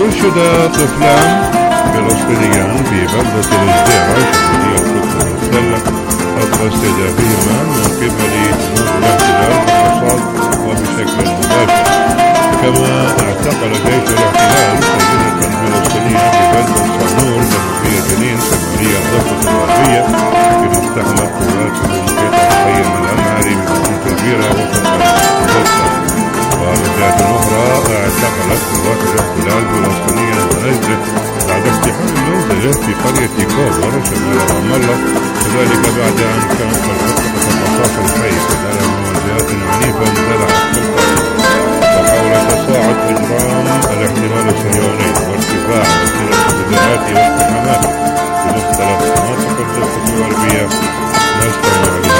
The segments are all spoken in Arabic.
استشهد طفلان فلسطينيان في بلدة الجزيرة شمالية القدس المحتلة أثر استهدافهما من قبل جنود الاحتلال بالرصاص وبشكل مباشر. كما اعتقل جيش الاحتلال سجينة فلسطينية في بلدة صنور جنوبية جنين شمالية الضفة الغربية فيما استحمت قواتهم قطع حي الأمعري بمدن كبيرة وسط غزة. ومن جهة أخرى اعتقلت قوات الاحتلال فلسطينيا نجدة بعد اقتحام منزله في قرية كوبر شمال رام الله، وذلك بعد أن كانت الحركة الرصاص الحي خلال مواجهات عنيفة اندلعت السلطة وحاول تصاعد إجرام الاحتلال الصهيوني وارتفاع وسيلة التدابيرات واقتحامات في مختلف مناطق الضفة الغربية. نستمع بها.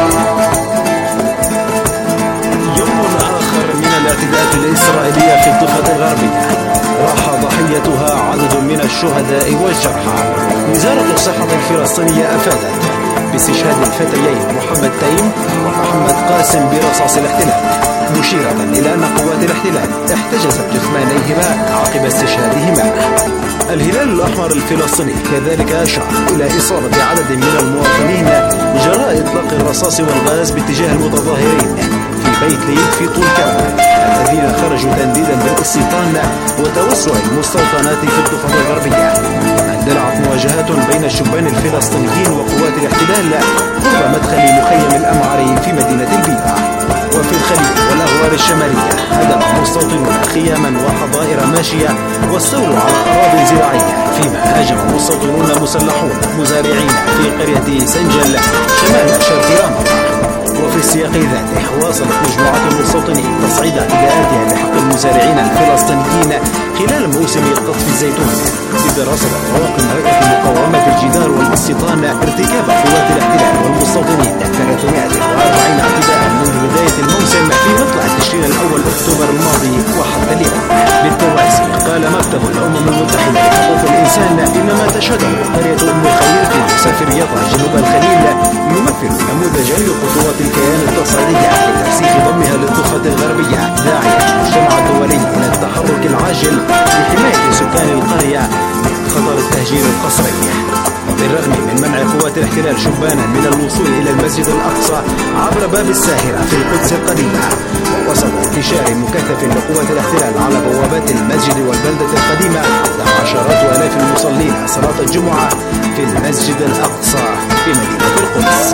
الاعتداءات الإسرائيلية في الضفة الغربية راح ضحيتها عدد من الشهداء والجرحى. وزارة الصحة الفلسطينية أفادت باستشهاد الفتيين محمد تيم ومحمد قاسم برصاص الاحتلال، مشيرة إلى أن قوات الاحتلال احتجزت جثمانيهما عقب استشهادهما. الهلال الأحمر الفلسطيني كذلك أشار إلى إصابة عدد من المواطنين جراء إطلاق الرصاص والغاز باتجاه المتظاهرين في بيت ليد في طول كرم الذين خرجوا تنديدا بالاستيطان وتوسع المستوطنات في الضفة الغربية. اندلعت مواجهات بين الشبان الفلسطينيين وقوات الاحتلال قرب مدخل مخيم الأمعري في مدينة البيضاء. وفي الخليل والأغوار الشمالية هدم مستوطنون خياما وحظائر ماشية واستولوا على أراضي زراعية، فيما هاجم مستوطنون مسلحون مزارعين في قرية سنجل شمال شرق رام الله. وفي السياق ذاته واصلت مجموعة المستوطنين تصعيد اعتداءاتها لحق المزارعين الفلسطينيين خلال موسم قطف الزيتون، إذ رصدت طواقم هيئة مقاومة الجدار والاستيطان ارتكاب قوات الاحتلال والمستوطنين 340 اعتداء منذ بداية الموسم في مطلع تشرين الأول أكتوبر الماضي وحتى اليوم. بالتوازي قال مكتب الأمم المتحدة لحقوق الإنسان إن ما تشهده قرية أم الخير في مسافر يطا جنوب الخليل يمثل نموذجا لخطوات الكيان التصعيدي لترسيخ ضمها للضفة الغربية، داعيا المجتمع الدولي إلى التحرك العاجل لحماية سكان القرية من خطر التهجير القسري. وبالرغم من منع قوات الاحتلال شبانا من الوصول إلى المسجد الأقصى عبر باب الساهرة في القدس القديمة، ووسط انتشار مكثف لقوات الاحتلال على بوابات المسجد والبلدة القديمة، دعا عشرات آلاف المصلين صلاة الجمعة في المسجد الأقصى في مدينة القدس.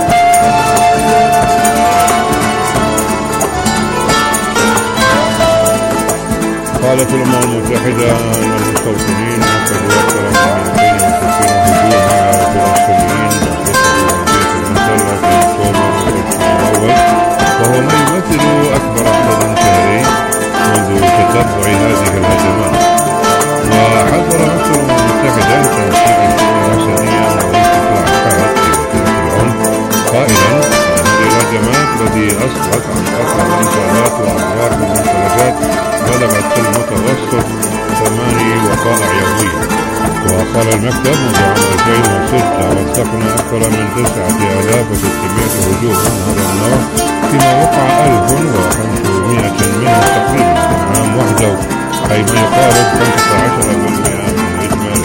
قالت الأمم المتحدة أن المستوطنين أخذوا أكثر من 260 هجوما على فلسطينيين من الضفة الغربية المحتلة في أكتوبر والتشرين الأول، وهو ما يمثل أكبر عدد شهري منذ تتبع هذه الهجمات. وحذر مصر المتحدة لتنسيق الإنسانية وارتفاع الحرج في وتيرة العنف، قائلا أن هذه الهجمات التي أسفرت عن قتل وإصابات وأضرار بالممتلكات بلغت في المتوسط 8 وقائع يوميا. وقال المكتب منذ عام 2006 وثقنا أكثر من 9600 هجوم من هذا النوع، فيما وقع 1500 منهم تقريبا في عام وحده، أي ما يقارب 15% من الإجمالي.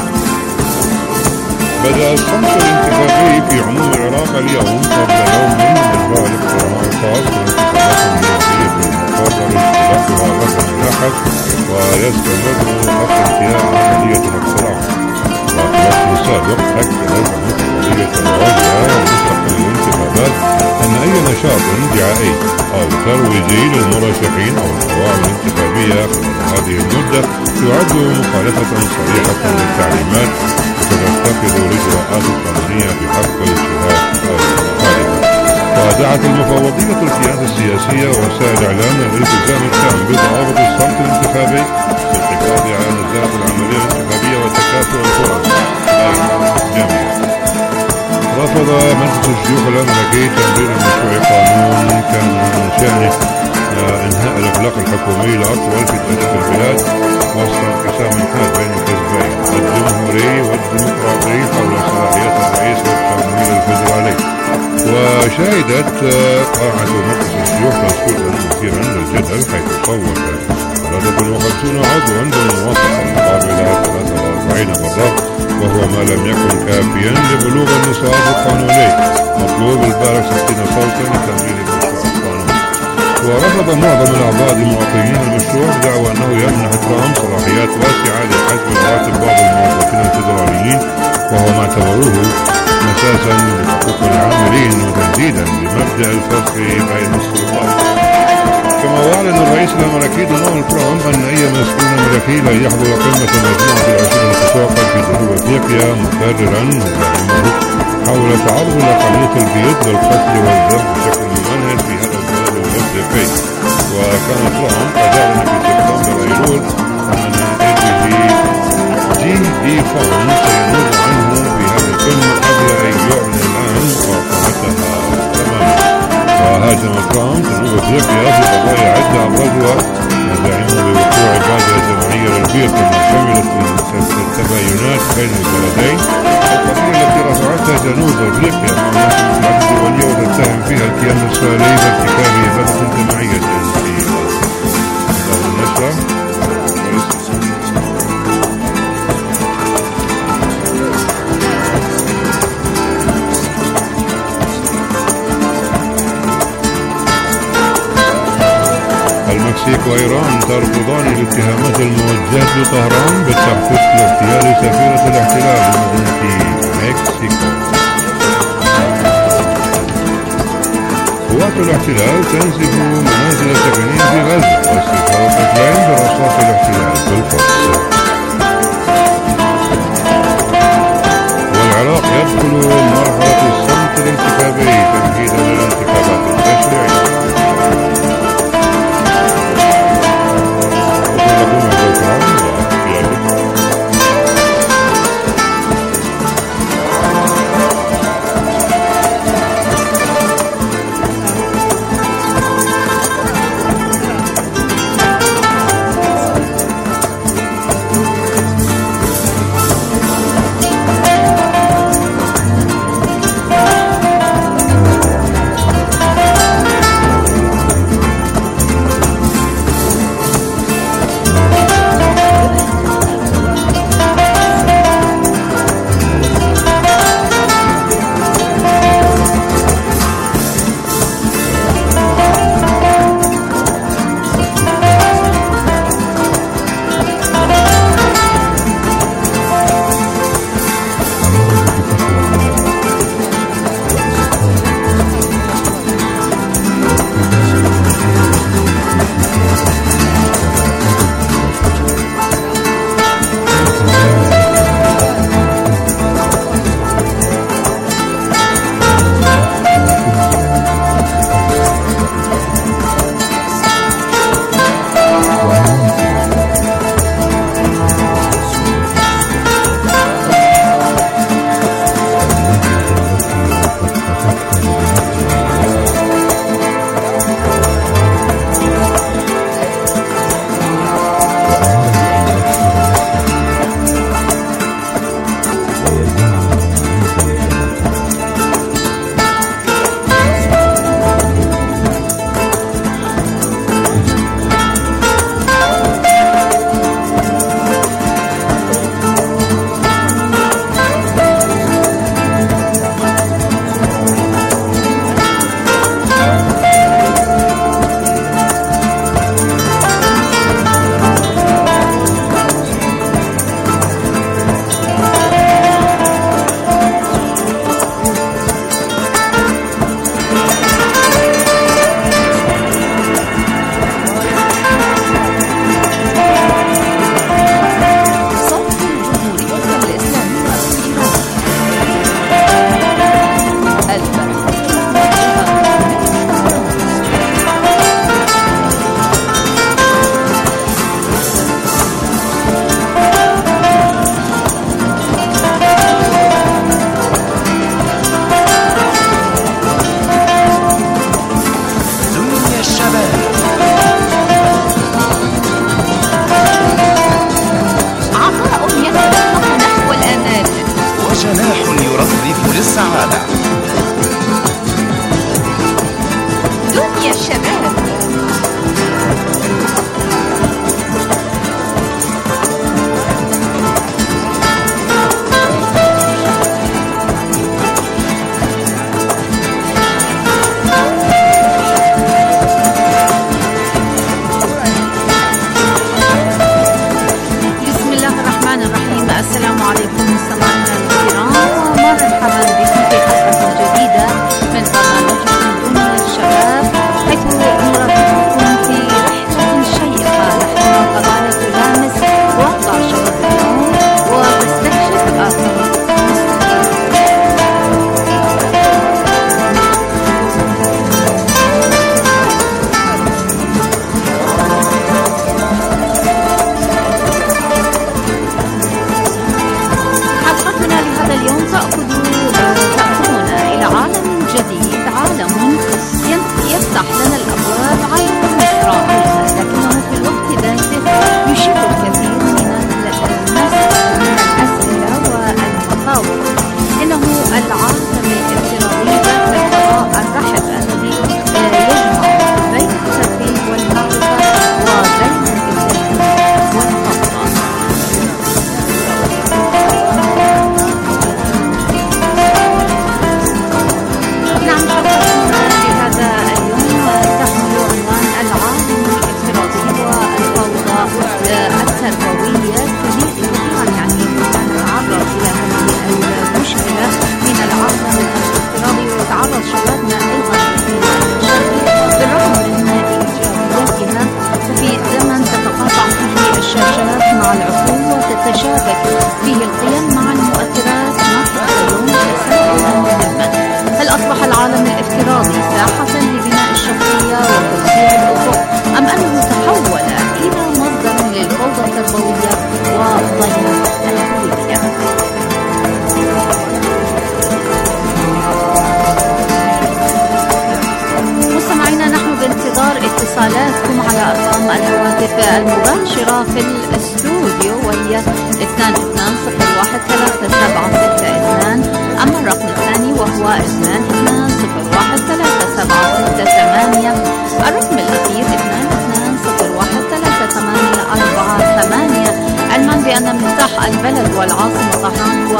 بدأ الصمت الانتخابي في عموم العراق اليوم قبل يوم من إجراء الاقتراع الخاص بالانتخابات النيابية في المقرر استلافها غدا الأحد، ويستمر حق انتهاء عملية الاقتراع. وفي السابق أكدت المتحدية العليا مستقبل الانتخابات أن أي نشاط دعائي أو ترويجي للمرشحين أو القوائم الانتخابية خلال هذه المدة يعد مخالفة صريحة للتعليمات، وتتخذ الإجراءات القانونية بحق الاجتهاد الخارجي. ودعت المفوضية الكيان السياسية ووسائل الإعلام للالتزام التام بضوابط الصمت الانتخابي للحفاظ على نزاهة العملية الانتخابية وتكافؤ الفرص بين الجميع. رفض مجلس الشيوخ الأمريكي تمرير مشروع قانون كان من شأنه إنهاء الإغلاق الحكومي الأطول في تاريخ البلاد وسط انقسام حاد بين الحزبين الجمهوري والديمقراطي حول صلاحيات الرئيس والتمويل الفيدرالي. وشهدت قاعة مجلس الشيوخ تصويتا مثيرا للجدل، حيث صوت 53 عضوا بالموافقة مقابل 43 مرة، وهو ما لم يكن كافيا لبلوغ النصاب القانوني. مطلوب البالغ 60 صوتا لتمرير مشروع القانون. ورفض معظم الأعضاء المعطيين المشروع بدعوى أنه يمنح ترامب صلاحيات واسعة لحجب رواتب بعض الموظفين الفيدراليين، وهو ما اعتبروه مساسا لحقوق العاملين وتهديدا لمبدأ الفصل بين السلطات. كما أعلن الرئيس الأمريكي دونالد ترامب أن أي مسؤول أمريكي لا يحضر قمة مجموعة العشرين المتوقع في جنوب أفريقيا، مكررا مزاحمه حول تعرض الأقلية البيض للقتل والذبح بشكل ممنهج في هذا البلد الأفريقي. وكان ترامب قد أعلن في سبتمبر أيلول أن GD فون سينوب عنه في هذه القمة قبل أن يعلن الآن مقاطعتها تماما. وهاجم ترامب جنوب افريقيا في قضايا عدة ابرزها مزاعمه بوقوع بادرة جماعية للبيض التي شملت التباينات بين البلدين، القضية التي رفعتها جنوب افريقيا مع المحكمة الدولية وتتهم فيها الكيان الاسرائيلي بارتكاب بدء جماعية في النشرة. المكسيك وإيران ترفضان الاتهامات الموجهة لطهران بالتحقيق لاغتيال سفيرة الاحتلال بمدينة مكسيكو. قوات الاحتلال تنسف منازل سكنية في غزة واستشهاد قتلين برصاص الاحتلال في القدس. والعراق يدخل مرحلة الصمت الانتخابي تمهيدا للانتخابات التشريعية. اتصالاتكم على أرقام الهواتف المباشرة في الاستوديو وهي 22013762. أما الرقم الثاني وهو 22013768. الرقم الأخير 22013848. علما بأن مفتاح البلد والعاصمة طهران هو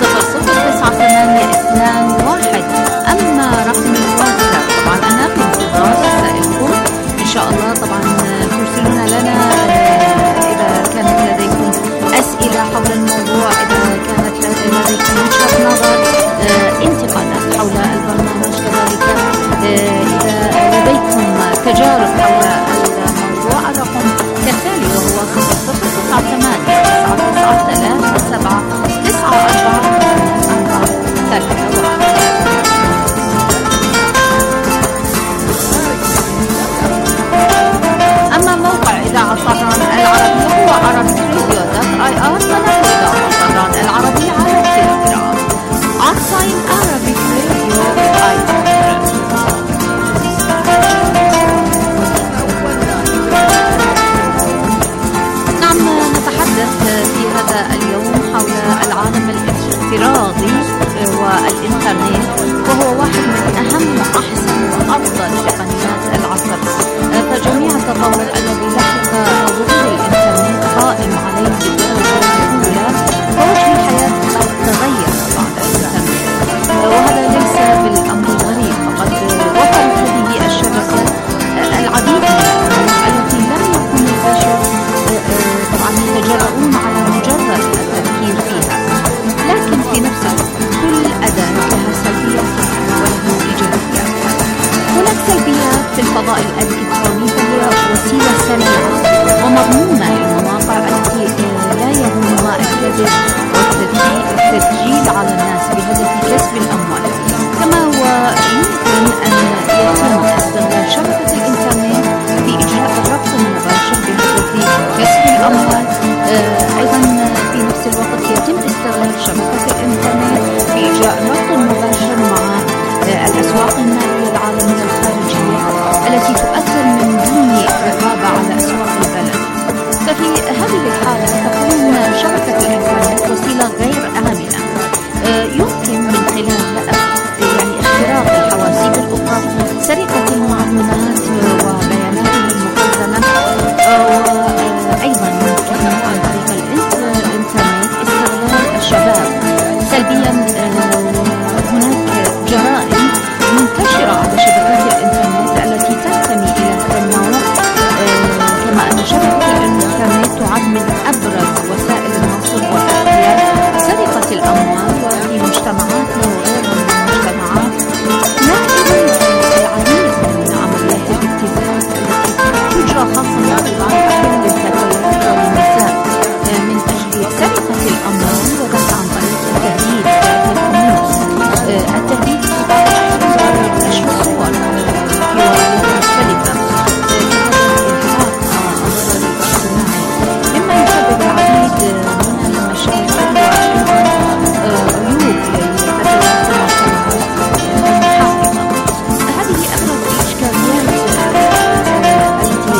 009821. أما رقم الواتساب طبعا أنا في انتظار رسائلكم إن شاء الله. طبعا ترسلون لنا إذا كانت لديكم أسئلة حول الموضوع، إذا كانت لديكم وجهة نظر، انتقادات حول البرنامج، كذلك إذا لديكم تجارب حول الموضوع. الرقم كالتالي وهو 0098393794. أما موقع إذاعة طهران العربية هو arabic-radio.ir. فنحن إذاعة طهران العربية على التليجرام @arabic-radio. نعم، نتحدث في هذا اليوم حول العالم الافتراضي والإنترنت، وهو واحد من أهم وأحسن وأفضل تقنيات العصر. فجميع التطور الذي لحق ظهور الإنترنت قائم عليه بالدرجة الأولى، فوجه الحياة قد تغير بعد الإنترنت، وهذا ليس بالأمر الغريب. فقد وفرت هذه الشبكة العديد من الأمور التي لم يكن البشر طبعا يتجرؤون على مجرد التفكير فيها. لكن في نفس الوقت كل أداة لها سلبياتها وله إيجابياتها. هناك سلبيات في الفضاء الإلكتروني، فهي وسيلة سريعة ومضمونة للمواقع التي لا يهمها الكذب والتسجيل على الناس بهدف كسب الأموال. كما هو يمكن أن يتم استغلال شبكة الإنترنت في إجراء الربط المباشر بهدف كسب الأموال. أيضا في نفس الوقت يتم استغلال شبكة الإنترنت في إجراء الربط المباشر مع الأسواق المالية العالمية الخارجية التي تؤثر من دون رقابة على أسواق البلد. ففي هذه الحالة تكون شبكة الإنترنت وسيلة غير آمنة، يمكن من خلالها اختراق الحواسيب الأخرى، سرقة المعلومات وبياناتها المخزنة، وأيضا يمكن عن طريق الإنترنت استغلال الشباب سلبيا. هناك جرائم منتشرة على شبكات الإنترنت التي تنتمي إلى هذا النوع، كما أن شبكة الإنترنت تعد من أبرز وسائل النصب والاحتيال، سرقة الأموال. وفي مجتمعاتنا وغيرها من المجتمعات هناك العديد من عمليات الابتزاز التي تجرى خاصة بعض الأحيان للفتيات والنساء من أجل سرقة الأموال، وذلك عن طريق التهديد التهديد نشر الصور في وسائل مختلفة، مما يسبب العديد من المشاكل وأيضا عيوب للفتيات المحافظة. هذه أبرز الإشكاليات التي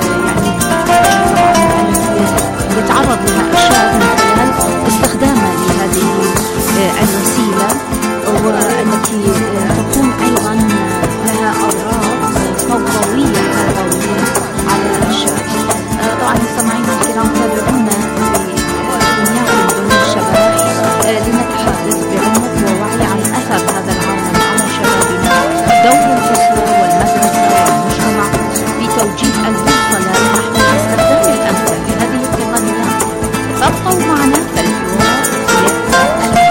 يتعرض لها الشاب من خلال استخدامه لهذه الوسيلة، والتي تكون أيضا لها أضرار فوضوية على الشاب. طبعا مستمعينا الكرام، تابعونا في ضمن الشباب لنتحدث بعمق ووعي عن أثر هذا العالم على شبابنا، دور الأسرة والمدرسة والمجتمع في توجيه البوصلة نحو الاستخدام الأمثل لهذه التقنيات. فابقوا معنا فالحوار يبدأ الآن.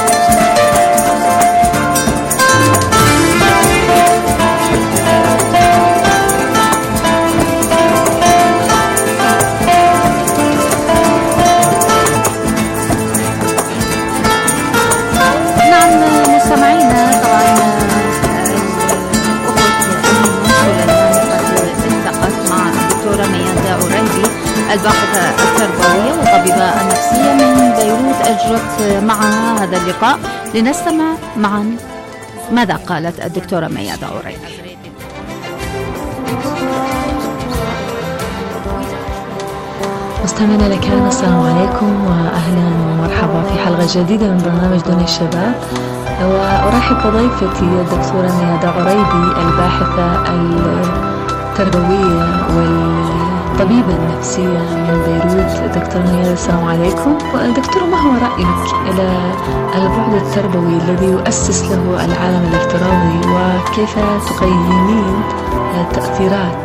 الباحثة التربوية والطبيبة النفسية من بيروت أجرت معها هذا اللقاء. لنستمع معا ماذا قالت الدكتورة ميادة عريبي. مستمعينا الكرام، السلام عليكم وأهلا ومرحبا في حلقة جديدة من برنامج دنيا الشباب. وأرحب بضيفتي الدكتورة نيادة عريبي، الباحثة التربوية والطبيبة النفسية من بيروت. دكتورة نيادة السلام عليكم. دكتورة، ما هو رأيك إلى البعد التربوي الذي يؤسس له العالم الافتراضي، وكيف تقيمين تأثيرات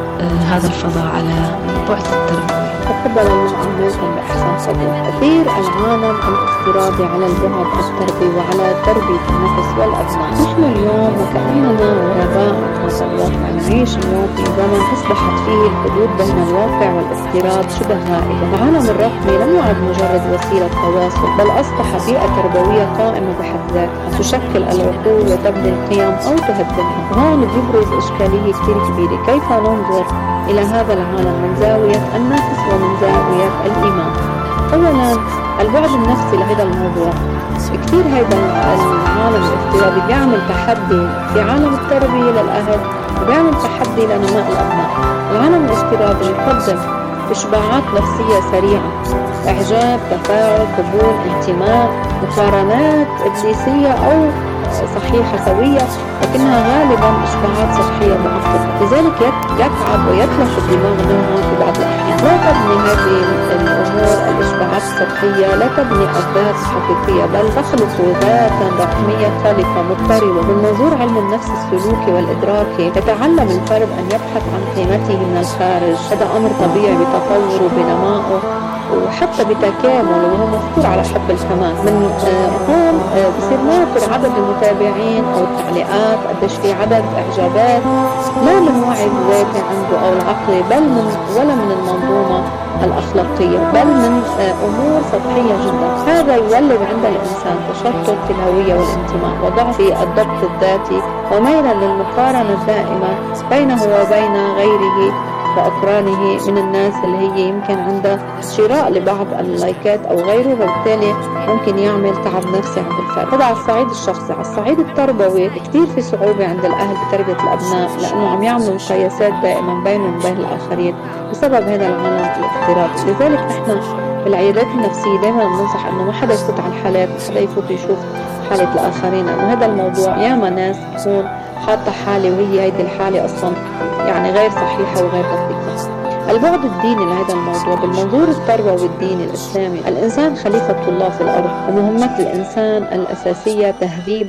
هذا الفضاء على البعد التربوي؟ تفضل الله عنكم بأحسن صدق. تأثير العالم الافتراضي على البعد التربوي وعلى تربية النفس والأبناء. نحن اليوم وكأننا غرباء عن هذا الواقع، نعيش اليوم في زمن أصبحت فيه الحدود بين الواقع والافتراض شبه غائبة. العالم الرقمي لم يعد مجرد وسيلة تواصل، بل أصبح بيئة تربوية قائمة بحد ذاتها، تشكل العقول وتبني القيم أو تهدمها. هون بيبرز إشكالية كثير كبيرة، كيف ننظر إلى هذا العالم من زاوية النفس ومن زاوية الإيمان. أولا، البعد النفسي لهذا الموضوع كثير. هذا العالم الافتراضي بيعمل تحدي في عالم التربية للأهل، وبيعمل تحدي لنماء الأبناء. العالم الافتراضي يقدم إشباعات نفسية سريعة، إعجاب، تفاعل، قبول، انتماء، مقارنات إبليسية أو صحيحة سوية، لكنها غالبا إشباعات سطحية مؤقتة. لذلك يتعب ويتلف الدماغ منها في بعض الأحيان. لا تبني هذه الأمور الإشباعات السطحية، لا تبني الذات الحقيقية، بل تخلق ذاتا رقمية خالقة مضطربة. من منظور علم النفس السلوكي والإدراكي، يتعلم الفرد أن يبحث عن قيمته من الخارج. هذا أمر طبيعي بتطوره بنمائه وحتى بتكامل، وهو مفطور على حب الكمال. من هون بصير ناطر عدد المتابعين او التعليقات، قديش في عدد اعجابات، لا من وعي الذاتي عنده او العقلي، بل ولا من المنظومه الاخلاقيه، بل من امور سطحيه جدا. هذا يولد عند الانسان تشتت في الهويه والانتماء، وضعف في الضبط الذاتي، وميلا للمقارنه الدائمه بينه وبين غيره وأقرانه من الناس اللي هي يمكن عندها شراء لبعض اللايكات أو غيره، وبالتالي ممكن يعمل تعب نفسي عند الفرد. هذا على الصعيد الشخصي. على الصعيد التربوي كتير في صعوبة عند الأهل بتربية الأبناء، لأنه عم يعملوا مقايسات دائما بينهم وبين الآخرين بسبب هذا العالم الافتراضي. لذلك نحن بالعيادات النفسية دائما بننصح أنه ما حدا يفوت على الحالات، ما حدا يفوت يشوف حالة الآخرين، لأنه هذا الموضوع ياما ناس تكون حاطة حالة وهي هيدي الحالة أصلا يعني غير صحيحة وغير دقيقة. البعد الديني لهذا الموضوع بالمنظور التربوي الديني الإسلامي، الإنسان خليفة الله في الأرض، ومهمة الإنسان الأساسية تهذيب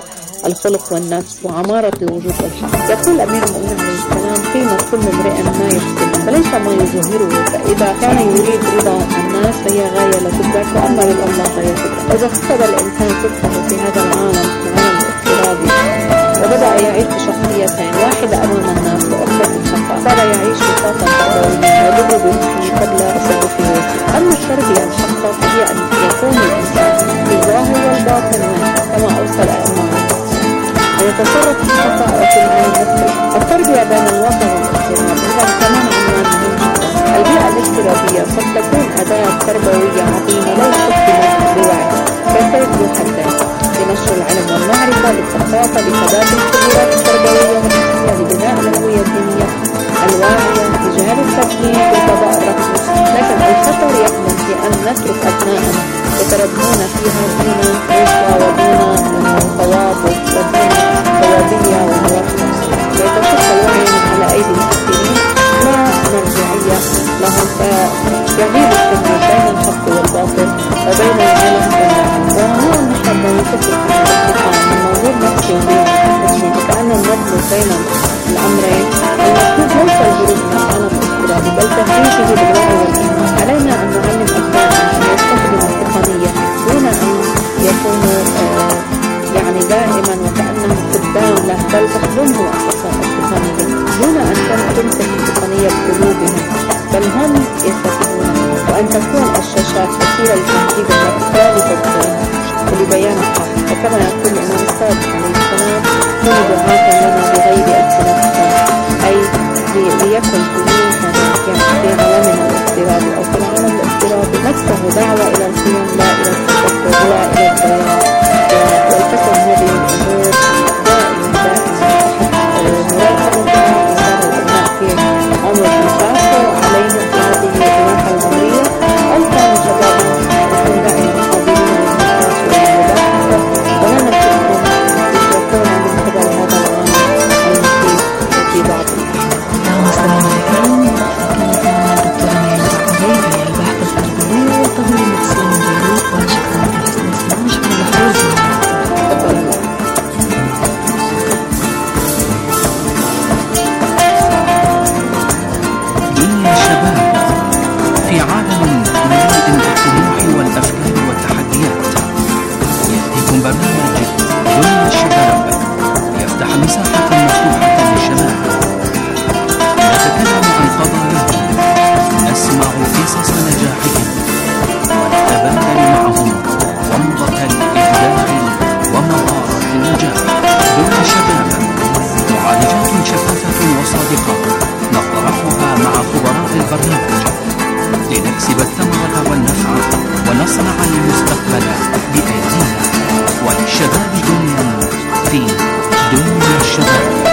الخلق والنفس وعمارة الوجود والحق. يقول أمير المؤمنين عليه السلام: قيمة كل امرئ ما يحسن فليس ما يظهره، فإذا كان يريد رضا الناس فهي غاية لا تدرك، وأما رضا الله فهي تدرك. إذا فقد الإنسان صدقه في هذا العالم الافتراضي وبدأ يعيش بشخصيتين، واحدة أمام الناس وأخرى في الخفاء، صار يعيش بطاقة تربوية ويدب بروحه قبل تصرفه. أما التربية الحقة فهي أن يكون الإنسان في الظاهر والباطن واحد كما أوصل أئمة ويتصرف في الخفاء وفي العين نفسه. التربية بين الوطن والافتراض هذا كمان عنوان مهم جدا. البيئة الافتراضية قد تكون أداة تربوية عظيمة لو استخدمت بوعي كسيف ذو حدين لنشر العلم والمعرفة، للثقافة، لتبادل الخبرات التربوية والنفسية، لبناء الهوية الدينية الواعية، لجهاد التقديم بالقضاء الرقمي. لكن الخطر يكمن في أن نترك أبناءنا يتربون فيها دون رشوة ودون تواضع ودون ثوابية ومواقف، ويتشق الوعي على أيدي المسؤولين لا مرجعية لهم، فيغيب التمييز بين الحق والباطل وبين العلم والعلم. وهنا نحن نتفق على الاتفاق من منظور نفسي وديني، وكأن نربط بين الأمرين. المطلوب ليس الهروب من العالم الافتراضي بل تهديده بالوعي والإيمان. علينا أن نعلم أبنائنا أن يستخدموا التقنية دون أن يكونوا يعني دائما وكأنهم قدام له، بل تخدمه أساسا التقنية دون أن تمسك التقنية بقلوبهم، بل هم يستفيدون. وأن تكون الشاشات وسيلة لتهذيب النفس لا لتبصيرها ولبيان الحق. وكما يقول الإمام الصادق عليه السلام: كونوا دعاة لنا بغير ألسنتكم، أي ليكن قلوبنا في عالمنا الافتراضي أو في العالم الافتراضي نفسه دعوة إلى القيم لا إلى التفكر ولا إلى الضياع. والتكن هذه الأمور دائما مراقبة الإنسان والأبناء في عمر الإنسان عليهم هذه الروح البرنامج لنكسب الثمرة والنفع ونصنع المستقبل بأيدينا، وللشباب دنيا في دنيا الشباب.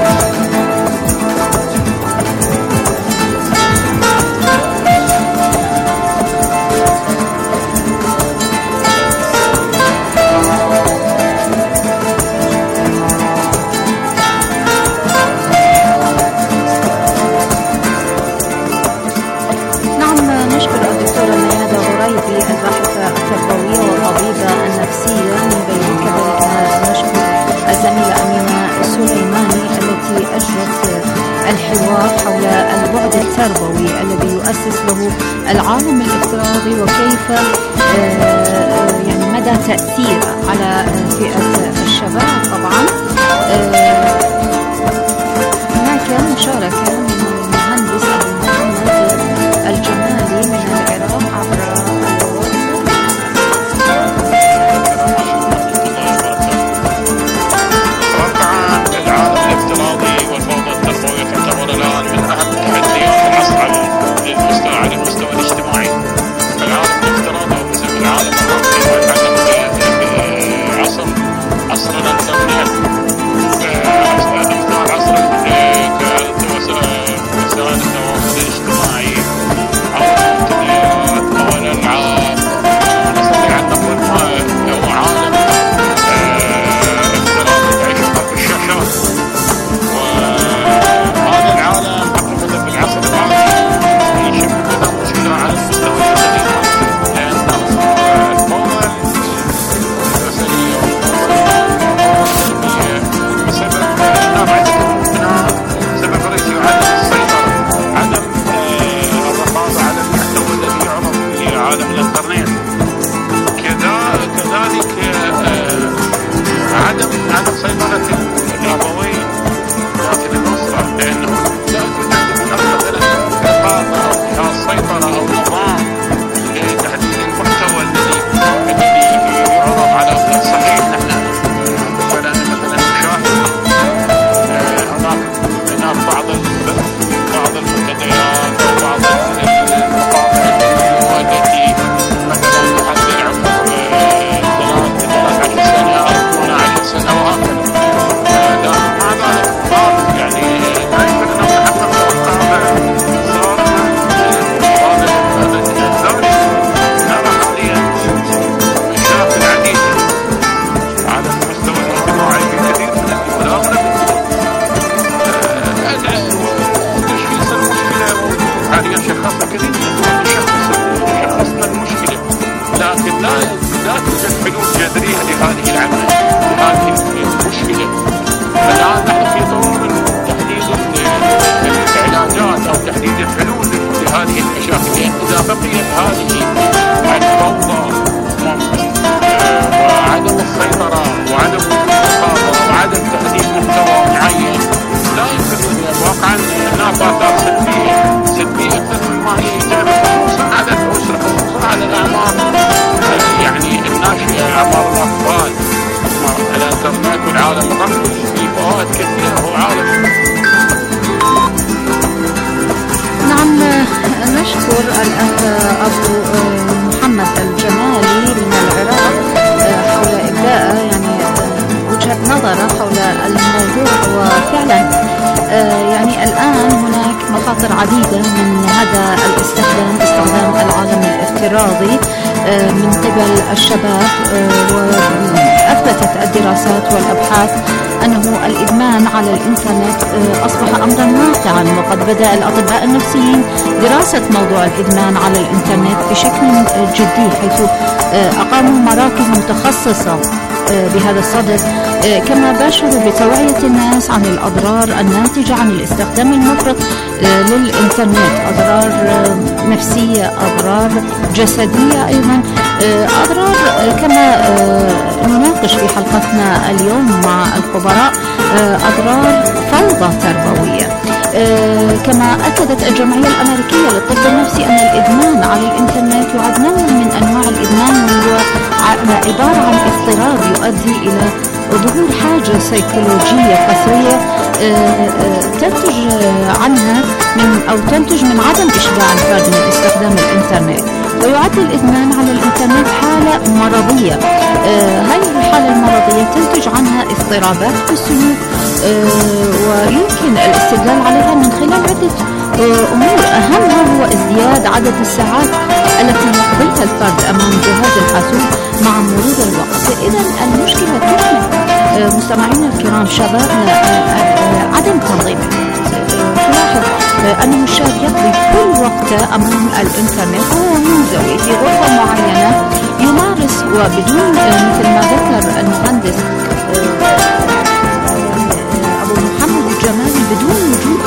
الباحثة التربوية والطبيبة النفسية من بيروت. كذلك نشكر الزميلة أمينة السليماني التي أجرت الحوار حول البعد التربوي الذي يؤسس له العالم الافتراضي وكيف يعني مدى تأثيره على فئة الشباب. طبعا هناك مشاركة من المهندس أبو محمد الجمالي من العراق عبر على المستوى الاجتماعي. العالم الافتراضي هو بسبب العالم عصر الانترنت، اختار عصر وسائل التواصل الاجتماعي او الانترنت او الالعاب. نستطيع ان نقول هو عالم افتراضي تعيش في الشاشات، وهذا العالم حقيقة في العصر الحالي على المستوى الجسدي، لأن القوة الأسرية والتربية بسبب سبب رئيسي عدم السيطرة، عدم الرقابة على المحتوى الذي يعرض في عالم الإنترنت. كذلك عدم سيطرة الأبوين داخل الأسرة، لأنه لا توجد رقابة أو جهاز سيطرة أو نظام لتحديد المحتوى الذي يعرض على أبناء صحيح. نحن مثلا نشاهد هناك بعض المنتديات أو بعض المقاطع التي مثلا تحدد عمر 13 سنة أو 12 سنة وهكذا. مع ذلك يعني لا يمكن أن نحقق الرقابة. نرى حاليا مشاكل عديدة على المستوى الاجتماعي في كثير من الدول. أغلب تشخيص المشكلة حاليا شخصنا كثير من الدول، شخصنا المشكلة، لكن لا توجد حلول جذرية لهذه المشكلة. الآن نحن في طور تحديد العلاجات أو تحديد الحلول لهذه المشاكل، لأن إذا بقيت هذه الفوضى وعدم السيطرة وعدم الرقابة وعدم تحديد محتوى معين، لا يمكن واقعا هناك آثار سلبية أكثر مما هي إيجابية، خصوصا على الأسرة، خصوصا على الأعمار يعني الناشئة، أعمار الأطفال. الإنترنت والعالم الرقمي فيه فوائد كثيرة وعالم. نعم، نشكر الأخ أبو محمد الجمالي من العراق حول إبداء يعني وجهة نظره حول الموضوع. وفعلا يعني الآن هناك مخاطر عديدة من هذا استخدام العالم الافتراضي من قبل الشباب، وأثبتت الدراسات والأبحاث أنه الإدمان على الإنترنت أصبح أمرا واقعا، وقد بدأ الأطباء النفسيين دراسة موضوع الإدمان على الإنترنت بشكل جدي، حيث أقاموا مراكز متخصصة بهذا الصدد، كما باشروا بتوعية الناس عن الأضرار الناتجة عن الاستخدام المفرط للإنترنت، أضرار نفسية، أضرار جسدية، أيضا أضرار كما نناقش في حلقتنا اليوم مع الخبراء أضرار فوضى تربوية. كما أكدت الجمعية الأمريكية للطب النفسي أن الإدمان على الإنترنت يعد نوع من أنواع الإدمان، وهو عبارة عن اضطراب يؤدي إلى ظهور حاجة سيكولوجية قسرية تنتج عنها تنتج من عدم إشباع الفرد من استخدام الإنترنت، ويعد الإدمان على الإنترنت حالة مرضية. هذه الحالة المرضية تنتج عنها اضطرابات في السلوك، ويمكن الاستدلال عليها من خلال عدة أمور، أهمها هو ازدياد عدد الساعات التي يقضيها الفرد أمام جهاز الحاسوب مع مرور الوقت. إذا المشكلة تكمن مستمعينا الكرام شبابنا عدم تنظيمه. تلاحظ أن الشاب يقضي كل وقته أمام الإنترنت وهو منزوي في غرفة معينة يمارس، وبدون مثل ما ذكر المهندس أبو محمد الجمالي بدون وجود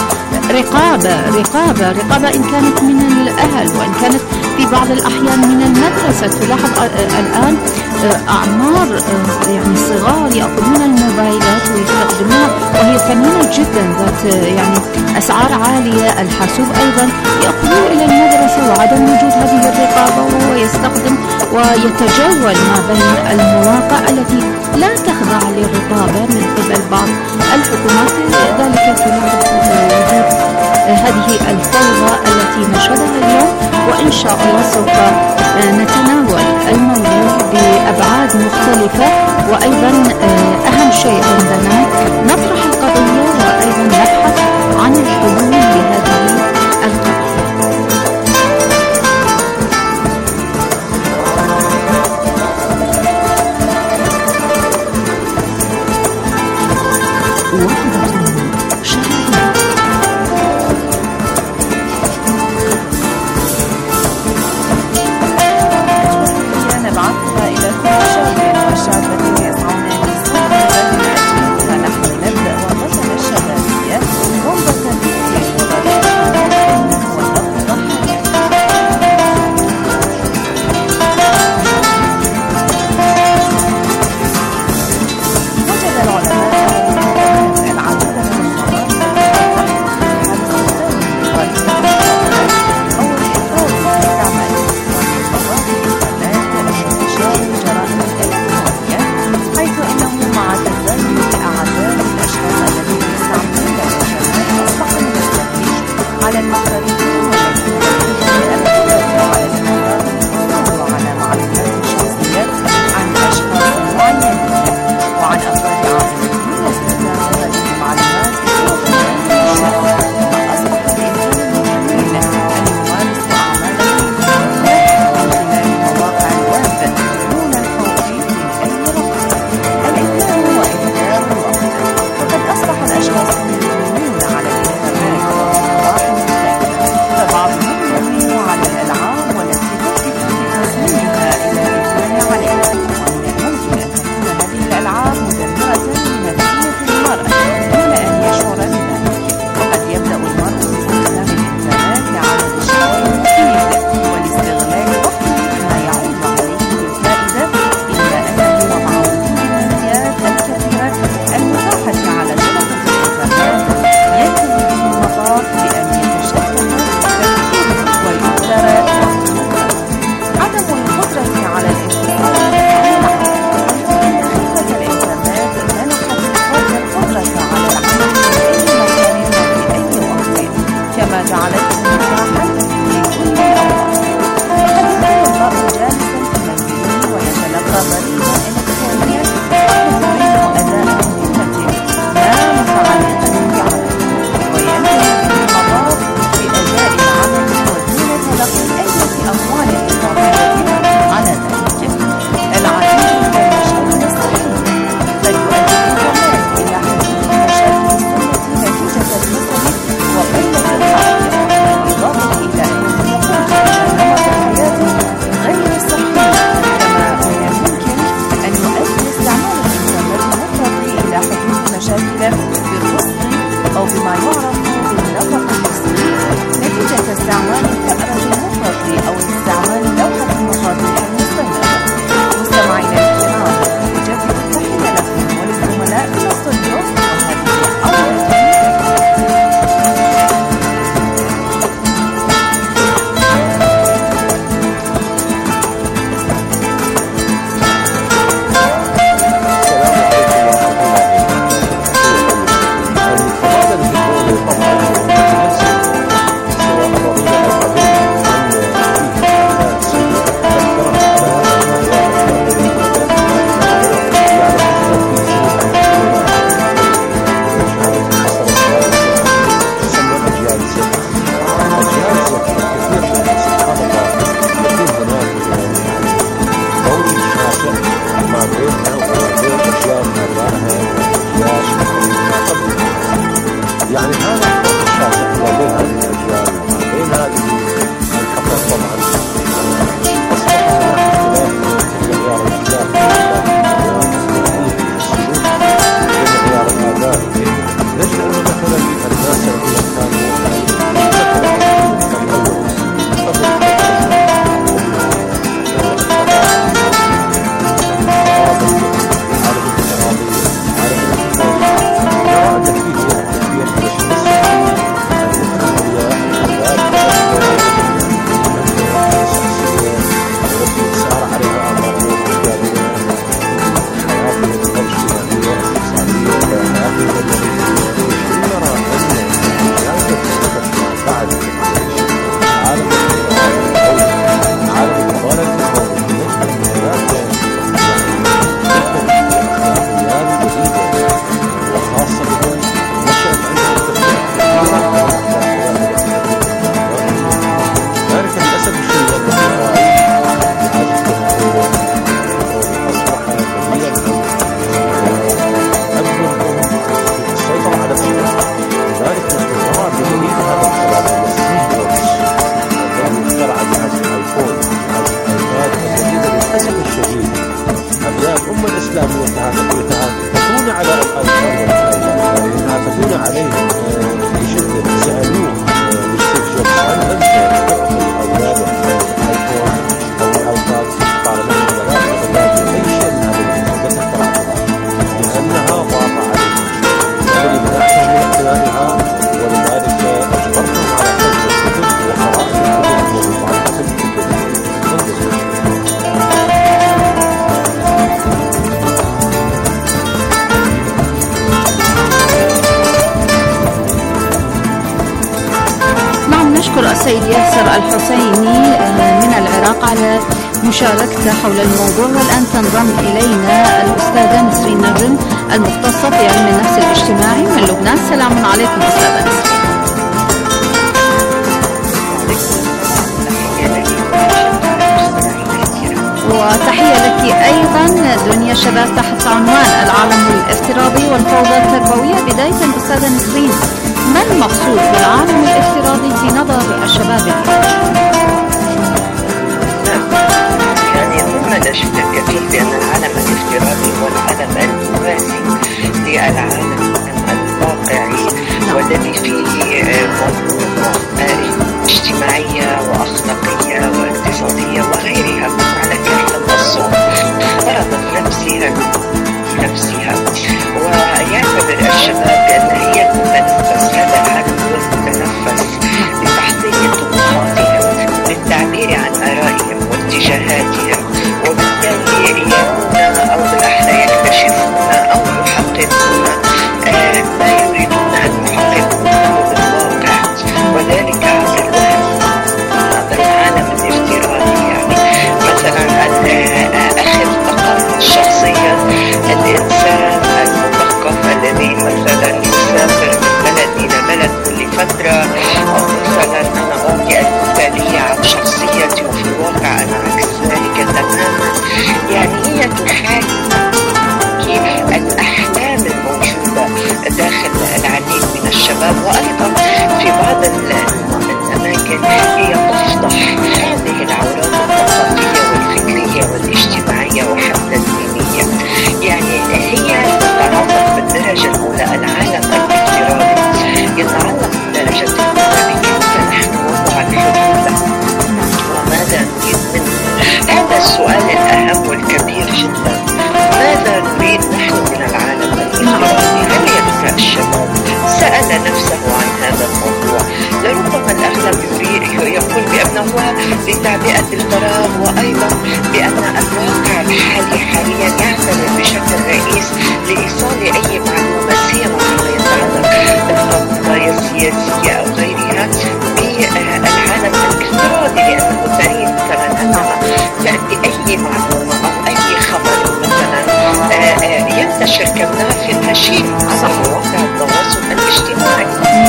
رقابة إن كانت من الأهل وإن كانت في بعض الأحيان من المدرسة. تلاحظ الآن أعمار يعني صغار يأخذون الموبايلات ويستخدمونها وهي ثمينة جدا ذات يعني أسعار عالية. الحاسوب أيضا يأخذون إلى المدرسة وعدم وجود هذه الرقابة، وهو يستخدم ويتجول ما بين المواقع التي لا تخضع للرقابة من قبل بعض الحكومات. ذلك تلاحظ وجود هذه الفوضى التي نشهدها اليوم، وإن شاء الله سوف نتناول الموضوع بأبعاد مختلفة. وأيضا أهم شيء عندنا نطرح القضية وأيضا نبحث عن الحلول لهذه القضية. ياسر الحسيني من العراق على مشاركته حول الموضوع. والآن تنضم إلينا الأستاذة نسرين نجم المختصة في علم النفس الاجتماعي من لبنان. سلام عليكم أستاذة نسرين. وتحية لك أيضا دنيا شباب تحت عنوان العالم الافتراضي والفوضى التربوية. بداية أستاذة نسرين، ما المقصود بالعالم الافتراضي في نظر الشباب اليوم؟ يعني ثم لا شك كثير بأن العالم الافتراضي هو العالم الموازي للعالم الواقعي والذي فيه اجتماعية وأخلاقية واقتصادية وغيرها على كافة الصعود فرضت نفسها ويعتبر الشباب بأن هي المتنفس. هذا العالم هو المتنفس لتحقيق طموحاتهم للتعبير عن آرائهم واتجاهاتهم، وبالتالي يرون أو بالأحرى يكتشفون أو يحققون ما يريدون أن يحققونه بالواقع، وذلك عبر الوهم عبر العالم الافتراضي. يعني مثلا أخذ فقط شخصية الإنسان المثقف الذي مثلا يسافر من بلد إلى بلد كل فترة، أو مثلا أنا أعطي المثالية عن شخصيتي وفي الواقع أنا عكس ذلك تماما. يعني هي تحاكي الأحلام الموجودة داخل العديد من الشباب، وأيضا في بعض الأماكن هي تفضح هذه العورات الثقافية والفكرية والاجتماعية وحتى الدينية. يعني هي تتعلق بالدرجة الأولى العالم الافتراضي يتعلق بالدرجة الأولى بكيف نحن نضع الحدود وماذا نريد منه. هذا السؤال الأهم والكبير جدا، ماذا نريد نحن من العالم الافتراضي؟ هل يبقى الشباب سأل نفسه عن هذا الموضوع؟ لربما الأغلب يقول بأنه لتعبئة الفراغ، وأيضا بأن الواقع الحالي حاليا يعتمد بشكل رئيس لإيصال أي معلومة سيما فيما يتعلق بالقضايا السياسية أو غيرها بالعالم الافتراضي، لأنه تريد مثلا أنها تأتي أي معلومة أو أي خبر مثلا ينتشر كالنافذ هشيم على مواقع التواصل الاجتماعي.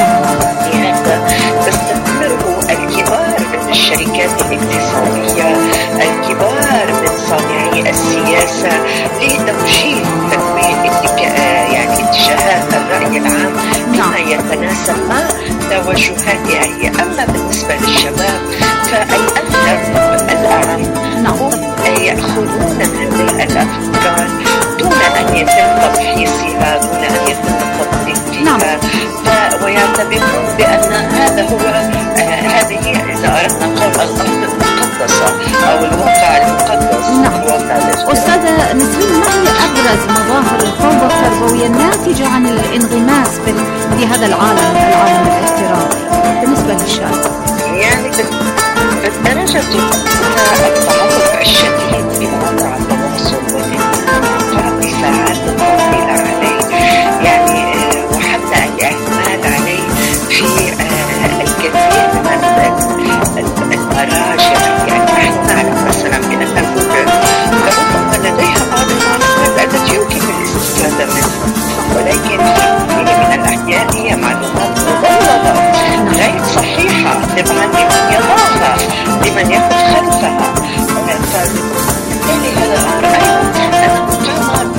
لهذا تستثمره الكبار من الشركات الاقتصادية، الكبار من صانعي السياسة لتوجيه تكوين يعني اتجاهات الرأي العام بما يتناسب مع توجهاتها هي. أما بالنسبة للشباب فالأغلب الأعم هم يأخذون هذه الأفكار دون أن يتم تفحيصها، دون أن يتم التطبيق فيها، ويعتبرون بأن هذا هو هذه إذا أردنا قول الأرض المقدسة أو الواقع المقدس. أستاذة نسرين، ما هي أبرز مظاهر الفوضى التربوية الناتجة عن الانغماس في هذا العالم الافتراضي بالنسبة للشباب؟ يعني بالدرجة الأولى التعرف الشديد بمواقع التواصل والاعتماد ساعات طويلة عليه، يعني وحتى الاعتماد عليه في الكثير من المراجع. يعني نحن نعلم مثلا بأن جوجل ربما لديها بعض المعلومات التي يمكن الاستفادة منها، ولكن في من الأحيان هي معلومات مضللة غير صحيحة طبعا لمن يضعها لمن يأخذ خلفها. فبالتالي هذا الأمر أيضا أنه قام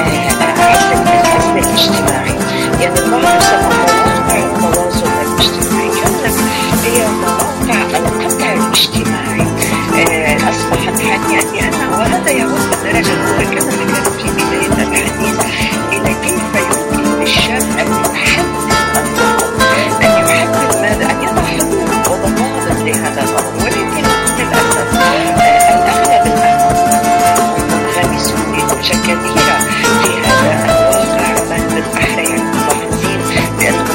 بعزل الاجتماعي. يعني البعض يسمى مواقع التواصل الاجتماعي كانت هي مواقع القطع الاجتماعي أصبحت حاليا، لأنه وهذا يعود بالدرجة الأولى كما ذكرت في بداية الحديث إلى كيف يمكن للشاب أن يحدد ماذا، أن يضع حدود وضوابط لهذا الأمر. ولكن للأسف الأغلب منغمسون بدرجة كبيرة في هذا الواقع، بل بالأحرى ملاحظين بأن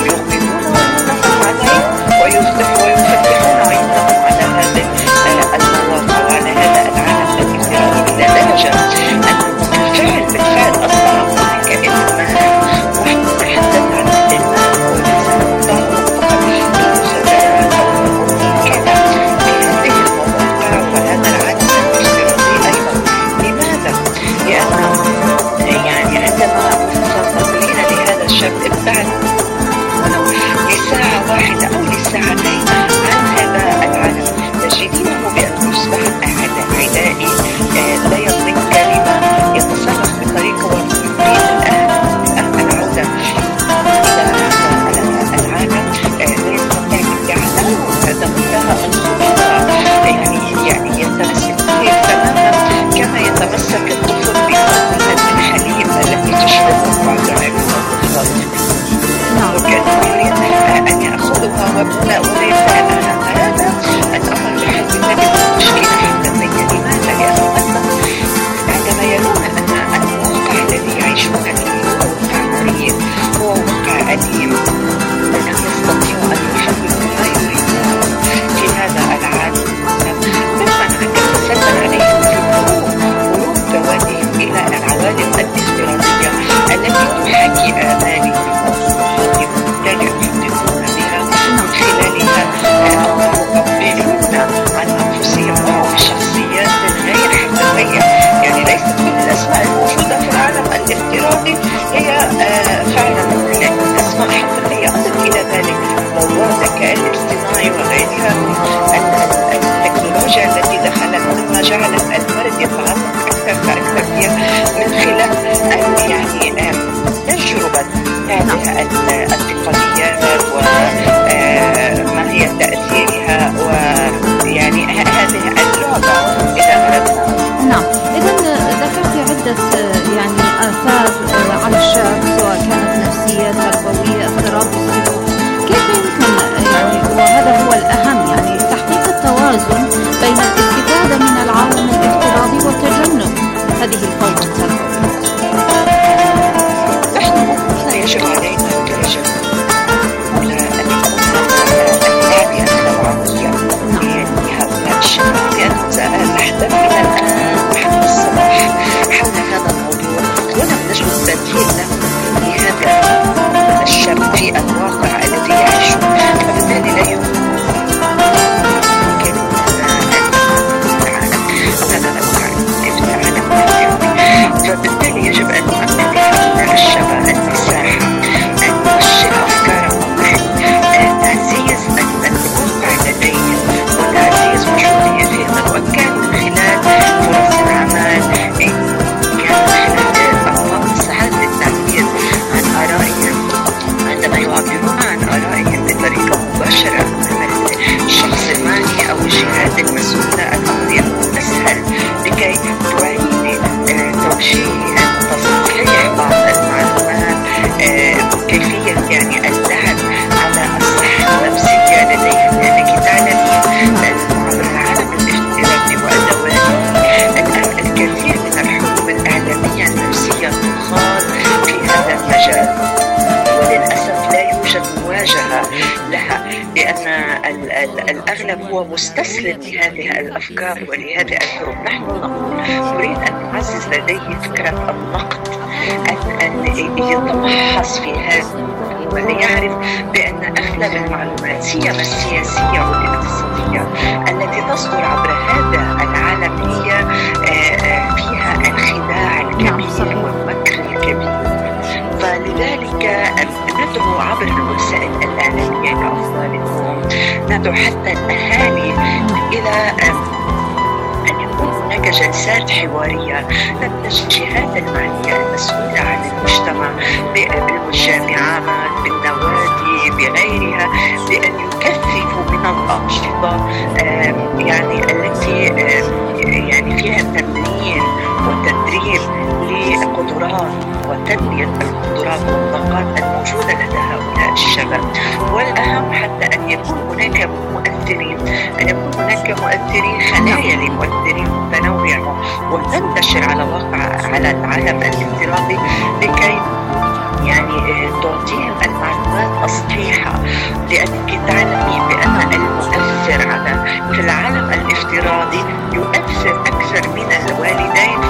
من هو مستسلم لهذه الأفكار ولهذه الحروب. نحن نريد أن نعزز لديه فكرة النقد، أن يتمحص في هذا وليعرف بأن أغلب المعلومات سيما السياسية والاقتصادية التي تصدر عبر هذا العالم هي فيها الخداع الكبير والمكر الكبير. فلذلك ندعو عبر الوسائل الإعلامية كأفضل، ندعو حتى الأهالي إلى أن يكون هناك جلسات حوارية للجهات المعنية المسؤولة عن المجتمع بالجامعات بالنوادي بغيرها، بأن يكثفوا من الأنشطة يعني التي يعني فيها تمرين وتدريب لقدرات وتنمية القدرات والطاقات الموجودة لدى هؤلاء الشباب. والأهم حتى أن يكون هناك مؤثرين، أن يكون هناك مؤثرين، خلايا لمؤثرين متنوعة وتنتشر على العالم الافتراضي لكي يعني تعطيهم المعلومات الصحيحة، لأنك تعلمين بأن المؤثر في العالم الافتراضي يؤثر أكثر من الوالدين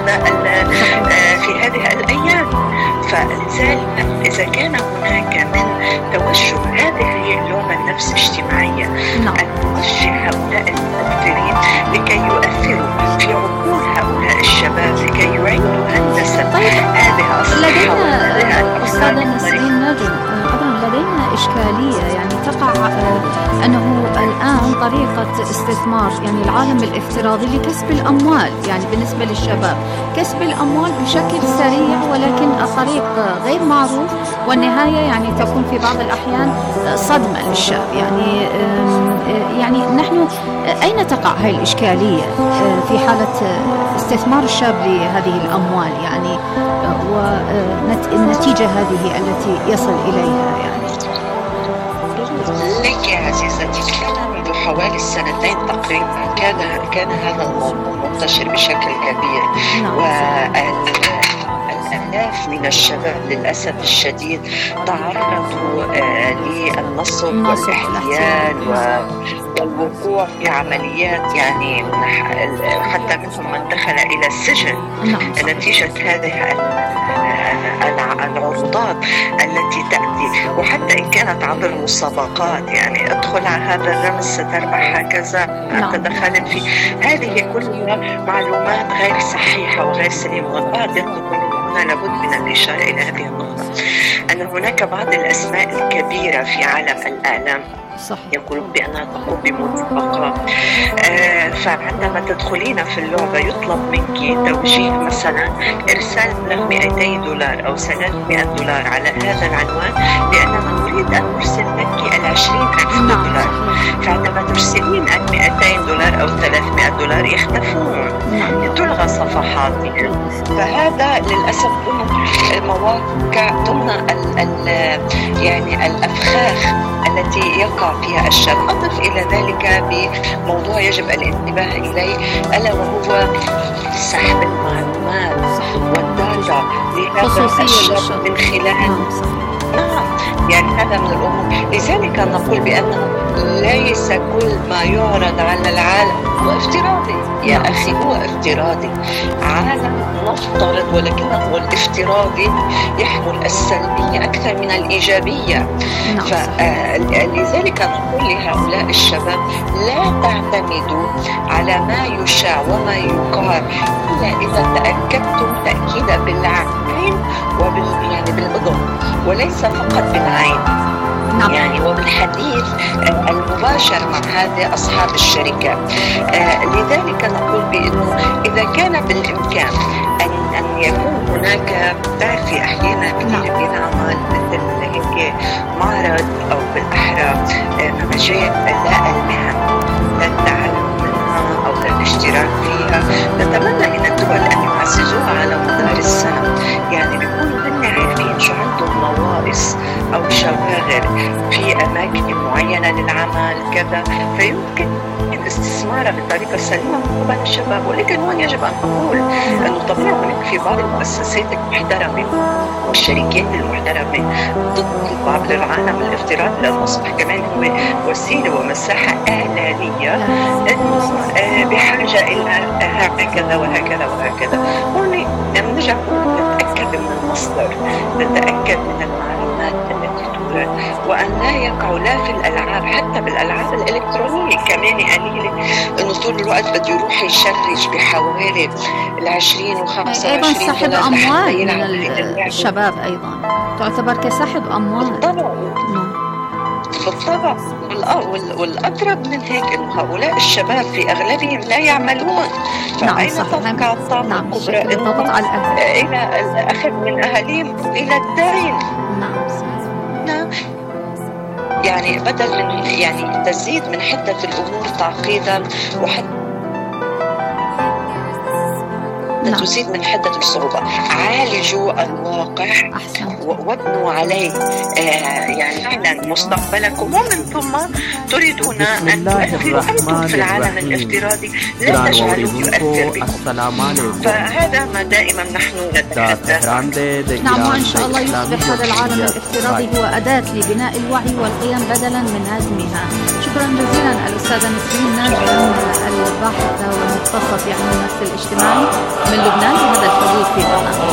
في هذه الأيام. فلذلك إذا كان هناك من توجه، هذه هي اللغة النفس الاجتماعية، أن نوجه هؤلاء المؤثرين لكي يؤثروا في عقول هؤلاء الشباب، لكي يعيدوا هندسة هذه الصحة وهذه أستاذة نسرين نجم، طبعا لدينا إشكالية يعني تقع أنه الآن طريقة استثمار يعني العالم الافتراضي لكسب الأموال، يعني بالنسبة للشباب كسب الأموال بشكل سريع ولكن الطريق غير معروف، والنهاية يعني تكون في بعض الأحيان صدمة للشاب. يعني نحن أين تقع هذه الإشكالية في حالة استثمار الشاب لهذه الأموال يعني والنتيجة هذه التي يصل إليها؟ يعني لك يا عزيزتي، كان منذ حوالي 2 تقريبا كان هذا الموضوع منتشر بشكل كبير، والآلاف من الشباب للأسف الشديد تعرضوا للنصب والاحتيال والوقوع في عمليات، يعني حتى منهم من دخل إلى السجن نتيجة هذه العروضات التي تأتي، وحتى إن كانت عبر مسابقات، يعني ادخل على هذا الرمز ستربح هكذا، أنت دخلت في هذه كلها معلومات غير صحيحة وغير سليمة. والبعض يقولون هنا لابد من الإشارة إلى هذه النقطة، أن هناك بعض الأسماء الكبيرة في عالم الإعلام يقولون بأنها تقوم بمسابقات، فعندما تدخلين في اللعبة يطلب منك توجيه مثلا إرسال مبلغ $200 أو $300 على هذا العنوان، لأننا نريد أن نرسل لك $20,000. فعندما ترسلين $200 أو $300 يختفون، تلغى صفحاتهم. فهذا للأسف ضمن المواقع، ضمن يعني الأفخاخ التي يقع فيها الشاب. أضف إلى ذلك بموضوع يجب الانتباه إليه، ألا وهو سحب المعلومات والداتا لهذا الشاب من خلال يعني هذا من الأمور. لذلك نقول بأنه ليس كل ما يعرض على العالم هو افتراضي يا أخي، هو افتراضي، عالم نفترض، ولكنه الافتراضي يحمل السلبية أكثر من الإيجابية. فلذلك نقول لهؤلاء الشباب لا تعتمدوا على ما يشاع وما يقال إلا إذا تأكدتم تأكيدا بالعين يعني بالأذن، وليس فقط بالعين يعني وبالحديث المباشر مع هذه أصحاب الشركة. لذلك نقول بأنه إذا كان بالإمكان أن يكون هناك، تعرفي أحيانا كثير بنعمل مثل هيك معرض أو بالأحرى مجال المهن للتعلم منها أو للاشتراك فيها، نتمنى من الدول أن يعززوها على مدار السنة، يعني بيكونوا هن عارفين شو عندهم نواقص أو شواغر في أماكن معينة للعمل كذا، فيمكن واستثمارها بالطريقة السليمة من قبل الشباب. ولكن هون يجب أن نقول أنه طبعا هناك في بعض المؤسسات المحترمة والشركات المحترمة تطلب للعالم الافتراضي لأنه أصبح كمان هو وسيلة ومساحة إعلانية أنه بحاجة إلى هكذا وهكذا وهكذا. هون نرجع نتأكد من المصدر، نتأكد من المعلومات التي تورد، وأن لا يقعوا لا في الألعاب حتى بالألعاب الإلكترونية كمان قليلة إنه طول الوقت بده يروح يشرج بحوالي 20 و25 أيضا سحب أموال من الشباب، أيضا تعتبر كسحب أموال. بالطبع والأقرب من هيك إنه هؤلاء الشباب في أغلبهم لا يعملون. نعم صحيح. نعم الضغط على الأهل إلى الأخذ من أهاليهم إلى الدين. نعم نعم يعني بدل من يعني تزيد من حدة الأمور تعقيدا وحتى تزيد من حدة الصعوبة. عالجوا الواقع وابنوا عليه يعني فعلا مستقبلكم، ومن ثم تريدون أن تؤثروا أنتم في العالم الافتراضي لا تجعلوا يؤثر بكم. فهذا ما دائما نحن نتحدث. نعم وإن شاء الله يصبح هذا العالم الافتراضي هو أداة لبناء الوعي والقيم بدلا من هدمها. شكرا جزيلا الأستاذة نسرين ناجم الباحثة والمختصة في علم النفس الاجتماعي من لبنان بهذا الحديث في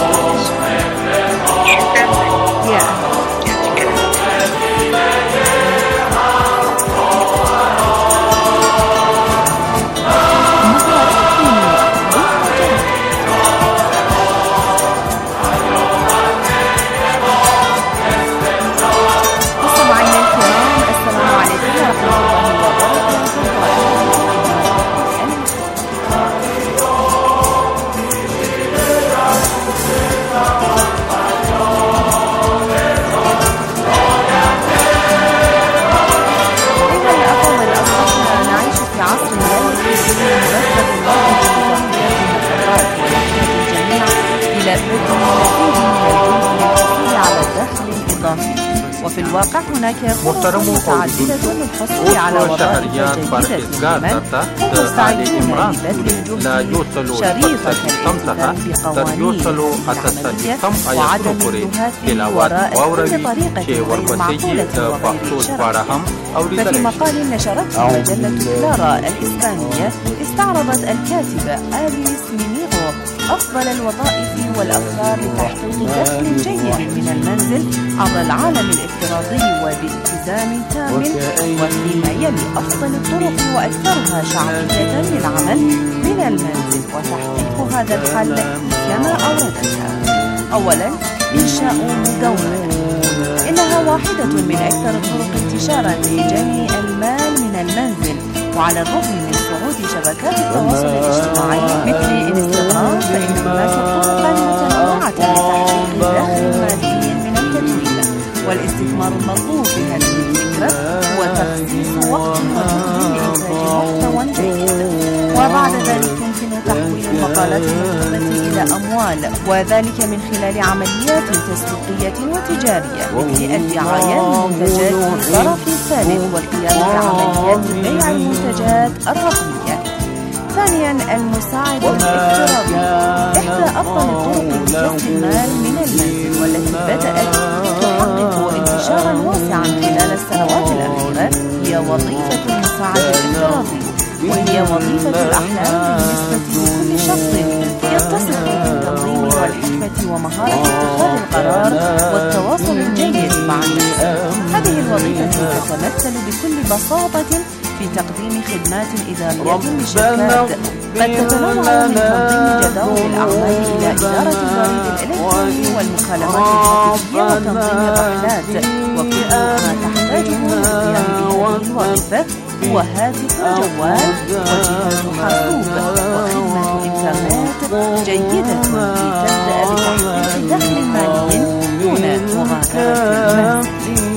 وفي الواقع هناك فرص متعددة للحصول على وظائف جيدة للعمل ومستعدون لبذل الجهد شريطة الالتزام بقوانين العملية وعدم اللهات وراء كل طريقة غير معقولة وغير شرعية. ففي مقال نشرته مجلة كلارا الإسبانية استعرضت الكاتبة آليس مينيغو أفضل الوظائف والأفكار لتحقيق دخل جيد من المنزل عبر العالم الافتراضي وبالتزام كامل، وفيما يلي أفضل الطرق وأكثرها شعبية للعمل من المنزل وتحقيق هذا الحل كما أوردتها. أولا إنشاء مدونة، إنها واحدة من أكثر الطرق انتشارا لجني المال من المنزل، وعلى الرغم من صعود شبكات التواصل الاجتماعي مثل انستغرام فإن هناك طرقا متنوعة لتحقيق دخل مادي من التدوين. والاستثمار المطلوب بهذه الفكرة هو تخصيص وقت وجهد لإنتاج محتوى جيد، وبعد ذلك يمكن تحويل المقالات المكتوبة إلى أموال، وذلك من خلال عمليات تسويقية وتجارية مثل الدعاية لمنتجات الطرف الثالث والقيام بعمليات بيع المنتجات الرقمية. ثانيا المساعدة الافتراضية، إحدى أفضل الطرق لكسب المال من المنزل والتي بدأت تحقق انتشارا واسعا خلال السنوات الأخيرة هي وظيفة المساعد الافتراضي، وهي وظيفة الأحلام بالنسبة لكل شخص يتصف بالتنظيم والحكمة ومهارة اتخاذ القرار والتواصل الجيد مع الناس. هذه الوظيفة تتمثل بكل بساطة في تقديم خدمات إدارية للشركات قد تتنوع من تنظيم جداول الأعمال إلى إدارة البريد الإلكتروني والمكالمات الهاتفية وتنظيم الرحلات، وكل ما تحتاجه للقيام بهذه الوظيفة هو هاتف وجوال وجهاز حاسوب وخدمة إنترنت جيدة لتبدأ بتحقيق دخل مالي دون مغادرة المنزل.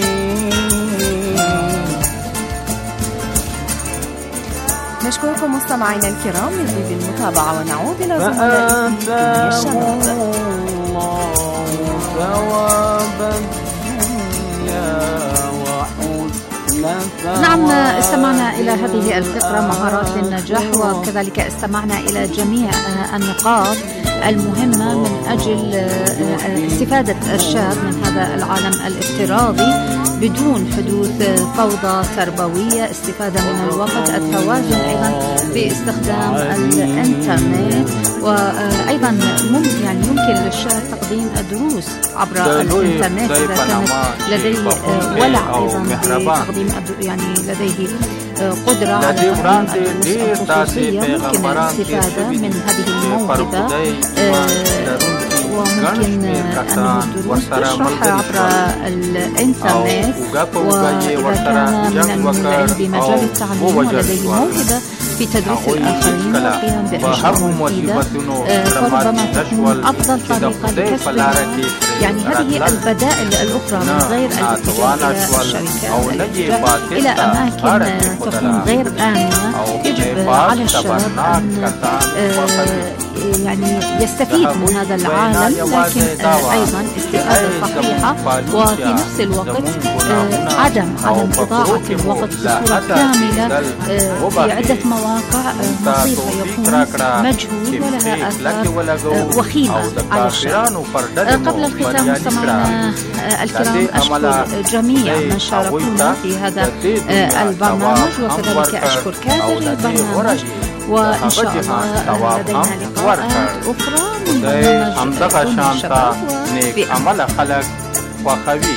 نشكركم مستمعينا الكرام من طيب المتابعة، ونعود إلى زملائي في الشباب. ثواب الدنيا وحسن نعم، استمعنا إلى هذه الفقرة مهارات للنجاح، وكذلك استمعنا إلى جميع النقاط المهمة من أجل استفادة الشاب من هذا العالم الافتراضي بدون حدوث فوضى تربوية، استفادة من الوقت، التوازن أيضا باستخدام الإنترنت، وأيضا يمكن للشاب تقديم دروس عبر الإنترنت إذا كانت لديه ولع أيضا بتقديم لديه قدرة على تقديم الدروس الخصوصية. ممكن الاستفادة من هذه الموهبة، وممكن أن الدروس تشرح عبر الإنترنت، وإذا كان من المولعين بمجال التعليم ولديه موهبة في تدريس الآخرين والقيام بأنشطة مفيدة، فربما تكون أفضل طريقة لكسب هذه البدائل الأخرى من غير الاتجاه إلى الشركات، الاتجاه إلى أماكن تكون غير آمنة. يجب على الشباب أن يستفيد من هذا العالم، لكن أيضا استفادة صحيحة، وفي نفس الوقت عدم إضاعة الوقت بصورة كاملة في عدة مواقع نصيبها يكون مجهول ولها آثار وخيمة على الشباب. قبل الختام مستمعينا الكرام، أشكر جميع من شاركونا في هذا البرنامج، وكذلك أشكر كادر البرنامج، وإن شاء الله لدينا لقاءات أخرى من برنامج الشباب عمل خلق وخبي.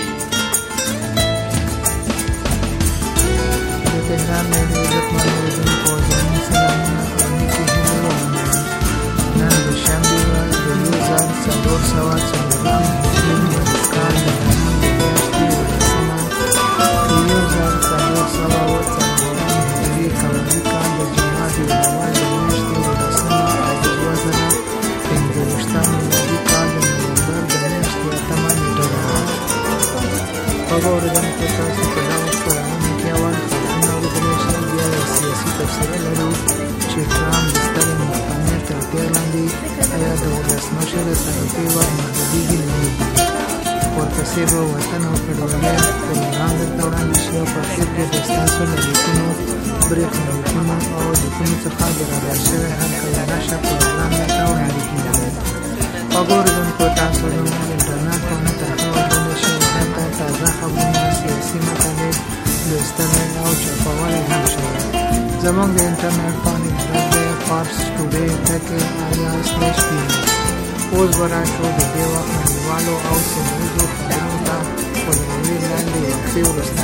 ورکسېدو وطن او کډوالۍ په وړاندې د وړاندې شي او په اخر کې د ستاسو له لیکونو برېښنالیکونو او لیکونو څخه د راډار شوی هر کله راشه په وړاندې ته وړاندې کېږي. خبرو اوریدونکو، تاسو زموږ د انټرنټ په نطاقي وړاندې شوي هلته تازه خبرونه، سیاسي مطالب لوستلی او چاپولی هم شوی. زموږ د انټرنټ پاڼې ادرس دی parstoday.ir/pm. اوس به راشو د دې وخت نړیوالو او سیمه ییزو خبرونو ته په لومړي لاندې وقفې وروسته.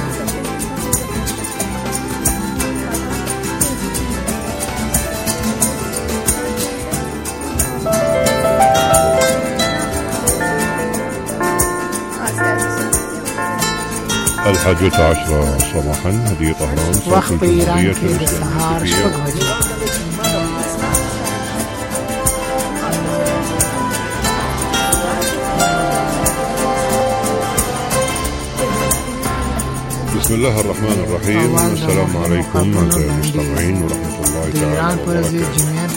الحادية صباحا هذه طهران وقت په ایران کې د سهار 6 بجې. بسم الله الرحمن الرحيم. السلام عليكم أعزائي المستمعين ورحمة الله تعالى وبركاته.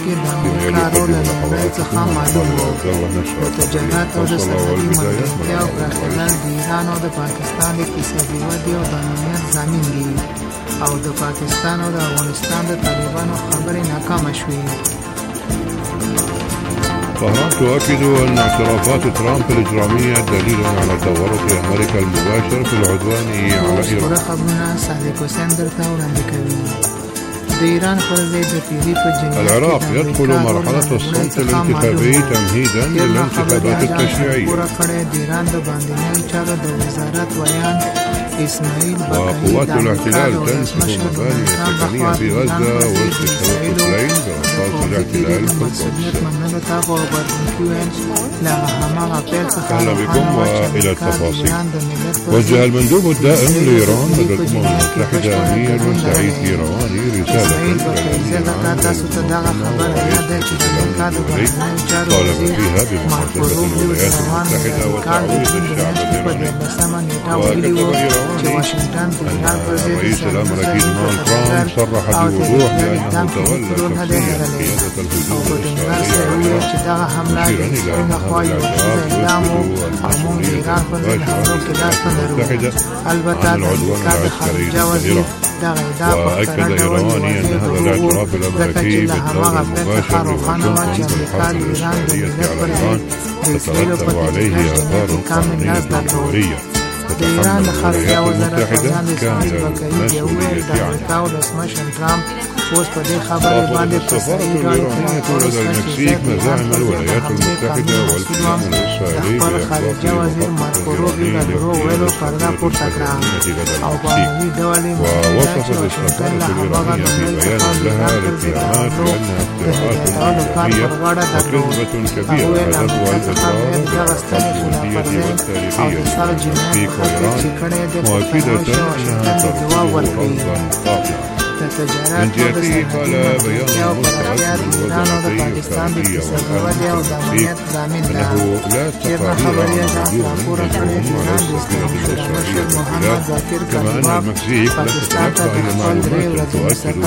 او د پاکستان او د افغانستان د طالبانو خبرې ناکامه شوې. طهران تؤكد أن اعترافات ترامب الإجرامية دليل على تورط أمريكا المباشر في العدوان على إيران. العراق يدخل مرحلة الصمت الانتخابي تمهيدا للانتخابات التشريعية. وقوات الاحتلال تنسف مباني سكنية في غزة واستشهاد طفلين برصاص الاحتلال في القدس. أهلا بكم وإلى التفاصيل. وجه المندوب الدائم لإيران لدى الأمم المتحدة أمير سعيد إيرواني رسالة طالب فيها بمحاسبة الولايات المتحدة وتعويض الشعب الإيراني. وكتب إيران چې واشنگټن فدرال أن پرزیدنت الرئيس الأمريكي دونالد ترامب صرح بوضوح بأنه تولى شخصيا قيادة الهجوم الإسرائيلي على چې دغه حمله د څنګه خوا یو اقدام او موږ د ایران پر ضد حملو کې لاس نه لرو. البته د امریکا د خارجه وزیر وأكد إيراني أن هذا الاعتراف الأمريكي بالدور المباشر لواشنطن في الحرب الإسرائيلية على إيران تترتب عليه آثار قانونية دولية. د ایران د خارجه وزارت وزان د اسرائیل وکیل وویل د امریکا ولسمشر ترامپ اوس په دې خبرې باندې په السفارة الإيرانية لدى المكسيك مزاعم الولايات المتحدة والكيان الإسرائيلي خارجه وزیر مارکو روبیو د دروغ ویلو پرده پورته کړه او په عمومي ډول یې ووصفت السفارة الإيرانية في بيان لها الاتهامات بأنها اختراعات إجرامية وكذبة كبيرة هدفها الإضرار بالقضية والتاريخية في إيران، مؤكدة أنها ترفض رفضا قاطعا. من جهته قال بيان مستعد للوزارتين الخارجية والأمن والتنسيق أنه لا تقارير موجود عندهم على السفينة الإسرائيلية في البلاد، كما أن المكسيك لا تتلقى أي معلومات تؤكد